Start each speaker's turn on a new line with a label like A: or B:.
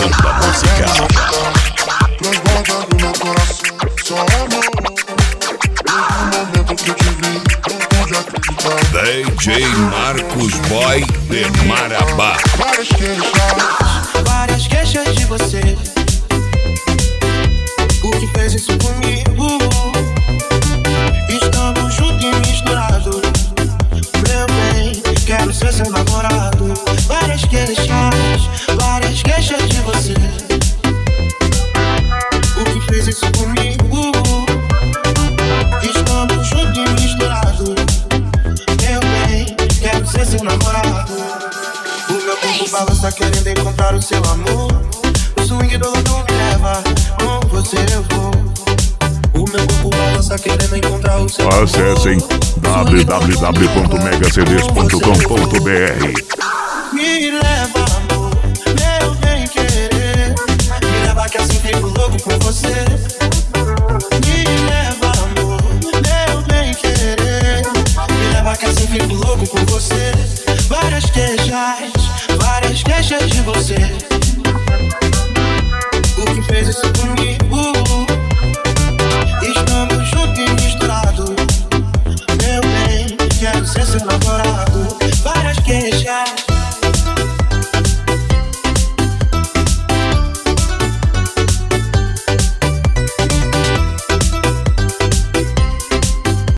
A: coração da música.
B: Transborda no meu coração, só amor. Desde o momento que eu te vi, não pude acreditar.
A: DJ Marcos Boy de Marabá.
C: Várias queixas de você. O que fez isso comigo? Estamos juntos e misturados. Meu bem, quero ser seu namorado. Várias queixas de você. O que fez isso comigo? Estamos juntos e misturados. Meu bem, quero ser seu namorado. O meu corpo balança querendo encontrar o seu amor. O swing do lado me leva, com você eu vou. O meu corpo balança querendo encontrar o seu amor.
D: Acessem www.megacds.com.br.
C: Me leva, amor, meu bem querer. Me leva que assim fico louco por você. Me leva, amor, meu bem querer. Me leva que assim fico louco por você. Várias queixas de você.